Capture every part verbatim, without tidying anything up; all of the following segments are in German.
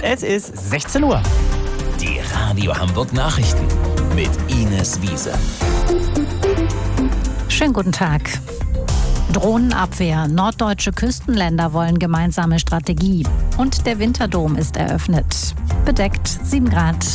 es ist sechzehn Uhr. Die Radio Hamburg Nachrichten mit Ines Wiese. Schönen guten Tag. Drohnenabwehr. Norddeutsche Küstenländer wollen gemeinsame Strategie. Und der Winterdom ist eröffnet. Bedeckt sieben Grad.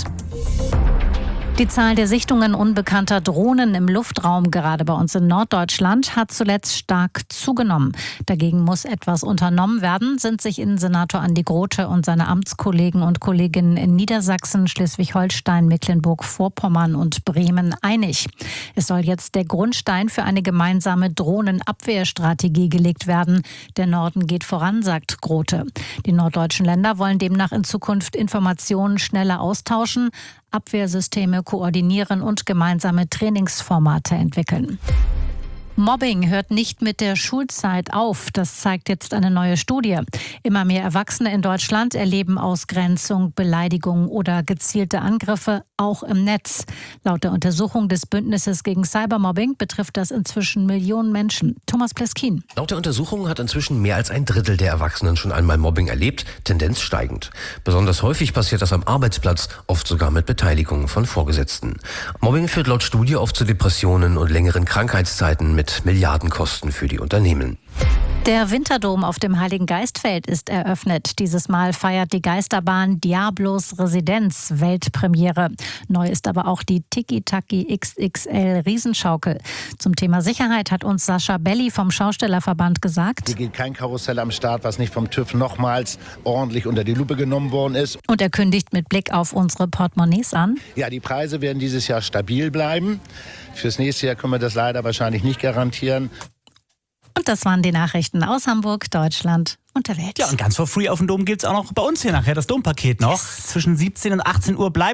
Die Zahl der Sichtungen unbekannter Drohnen im Luftraum, gerade bei uns in Norddeutschland, hat zuletzt stark zugenommen. Dagegen muss etwas unternommen werden, sind sich Innensenator Andi Grote und seine Amtskollegen und Kolleginnen in Niedersachsen, Schleswig-Holstein, Mecklenburg-Vorpommern und Bremen einig. Es soll jetzt der Grundstein für eine gemeinsame Drohnenabwehrstrategie gelegt werden. Der Norden geht voran, sagt Grote. Die norddeutschen Länder wollen demnach in Zukunft Informationen schneller austauschen, Abwehrsysteme koordinieren und gemeinsame Trainingsformate entwickeln. Mobbing hört nicht mit der Schulzeit auf. Das zeigt jetzt eine neue Studie. Immer mehr Erwachsene in Deutschland erleben Ausgrenzung, Beleidigung oder gezielte Angriffe, auch im Netz. Laut der Untersuchung des Bündnisses gegen Cybermobbing betrifft das inzwischen Millionen Menschen. Thomas Pleskin. Laut der Untersuchung hat inzwischen mehr als ein Drittel der Erwachsenen schon einmal Mobbing erlebt, Tendenz steigend. Besonders häufig passiert das am Arbeitsplatz, oft sogar mit Beteiligung von Vorgesetzten. Mobbing führt laut Studie oft zu Depressionen und längeren Krankheitszeiten mit Milliardenkosten für die Unternehmen. Der Winterdom auf dem Heiligen Geistfeld ist eröffnet. Dieses Mal feiert die Geisterbahn Diablos Residenz Weltpremiere. Neu ist aber auch die Tiki-Taki X X L Riesenschaukel. Zum Thema Sicherheit hat uns Sascha Belli vom Schaustellerverband gesagt: Hier geht kein Karussell am Start, was nicht vom TÜV nochmals ordentlich unter die Lupe genommen worden ist. Und er kündigt mit Blick auf unsere Portemonnaies an: Ja, die Preise werden dieses Jahr stabil bleiben. Fürs nächste Jahr können wir das leider wahrscheinlich nicht garantieren. Und das waren die Nachrichten aus Hamburg, Deutschland und der Welt. Ja, und ganz for free auf dem Dom gibt's auch noch bei uns hier nachher das Dompaket noch. Yes. Zwischen siebzehn und achtzehn Uhr bleibt